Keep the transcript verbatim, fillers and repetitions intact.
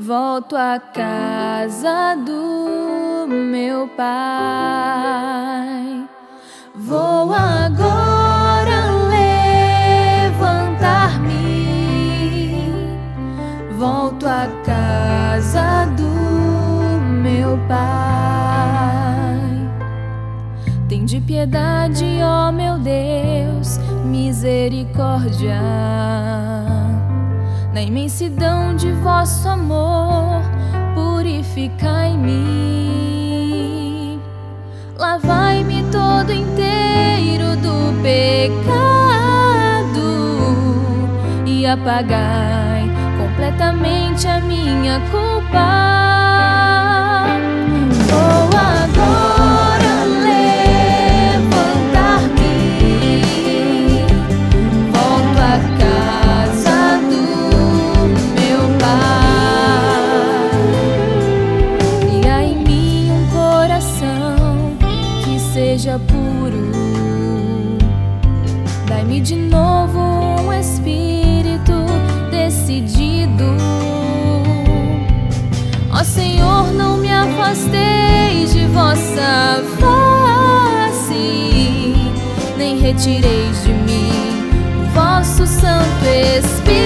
volto à casa do meu Pai. Vou agora levantar-me, volto à casa do meu Pai. Tende piedade, ó meu Deus, misericórdia. Na imensidão de vosso amor, purificai-me. Lavai-me todo inteiro do pecado e apagai completamente a minha culpa. Vou agora levantar-me, volto à casa do meu Pai. Cria em mim um coração que seja puro, dai-me de novo um espírito decidido. Ó Senhor, não me afasteis de vossa face, nem retireis de mim o vosso Santo Espírito.